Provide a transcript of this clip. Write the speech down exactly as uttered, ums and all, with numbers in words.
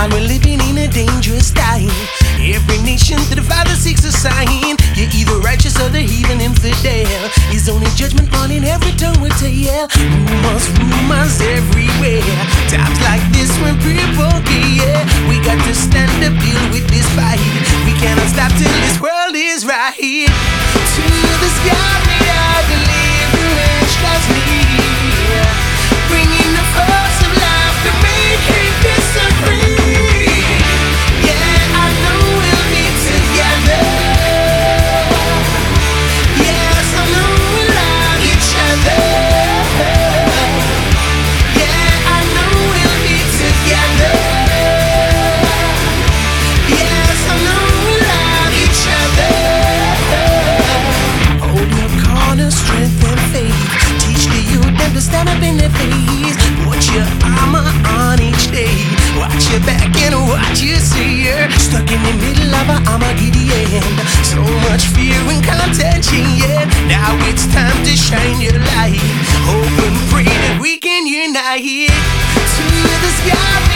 While we're living in a dangerous time, every nation to the Father seeks a sign. You're either righteous or the heathen infidel. His only judgment on in every tongue will tell. Rumors, rumors everywhere. Times like this when people care. We got to stand up, deal with this fight. We cannot stop till this world is right. To the sky we are deliverance, trust me. Bringing the force of life to make it disagree. Yeah, I know we'll be together. Yes, I know we love each other. Yeah, I know we'll be together. Yes, I know we love each other. Hold your corner, strength and faith. Teach the youth them to stand up in their face. Put your armor on each day. Watch your back and watch your seer. Stuck in the middle of a Armageddon. So much fear and contention, yeah. Now it's time to shine your light. Hope and pray that we can unite. To the sky.